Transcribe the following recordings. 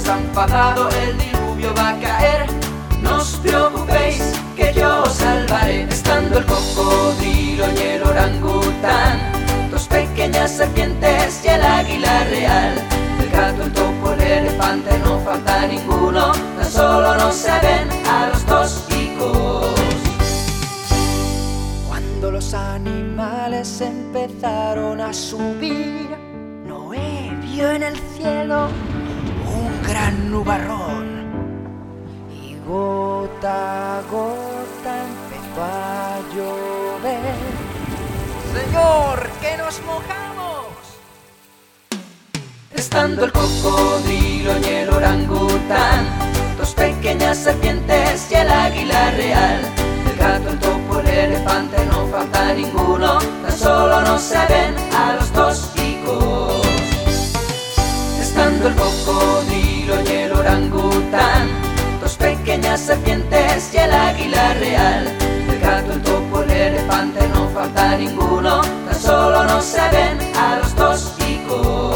está enfadado, el diluvio va a caer. No os preocupéis, que yo os salvaré. Estando el cocodrilo y el orangután, dos pequeñas serpientes y el águila real, el gato, el topo, el elefante, no falta ninguno, tan solo no se ven a los dos hijos. Cuando los animales empezaron a subir, Noé vio en el cielo un gran nubarrón, y gota a gota empezó a llover. ¡Señor, que nos mojamos! Estando el cocodrilo y el orangután, dos pequeñas serpientes y el águila real, el gato, el topo, el elefante, no falta ninguno, tan solo no se ven a los dos hijos. Estando el cocodrilo y el orangután, dos pequeñas serpientes y el águila real, el gato, el topo, el elefante, no falta ninguno, tan solo no se ven a los dos hijos.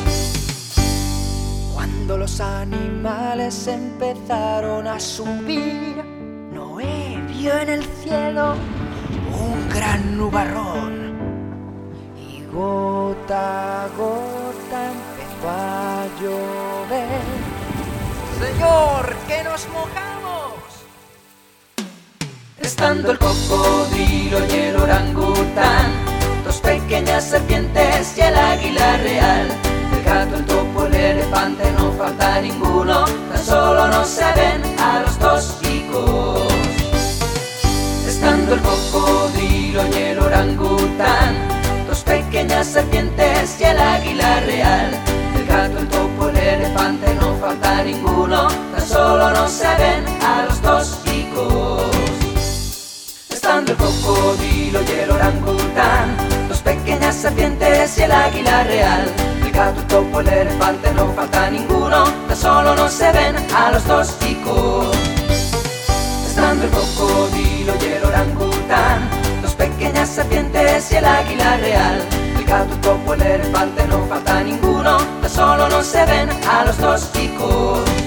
Cuando los animales empezaron a subir, Noé vio en el cielo un gran nubarrón, y gota a gota empezó a llover. ¡Señor, que nos mojamos! Estando el cocodrilo y el orangután, dos pequeñas serpientes y el águila real, el gato, el topo, el elefante, no falta ninguno, tan solo no se ven a los dos hijos. Estando el cocodrilo y el orangután, dos pequeñas serpientes y el águila real, el gato, el topo, el elefante, no falta ninguno, tan solo no se ven a los dos hijos. Estando el cocodrilo y el orangután, dos pequeñas serpientes y el águila real, el gato, el topo, el elefante, no falta ninguno, tan solo no se ven a los dos hijos. Estando el cocodrilo y el orangután, dos pequeñas serpientes y el águila real, el gato, el topo, el elefante, no falta ninguno, tan solo no se ven a los dos hijos.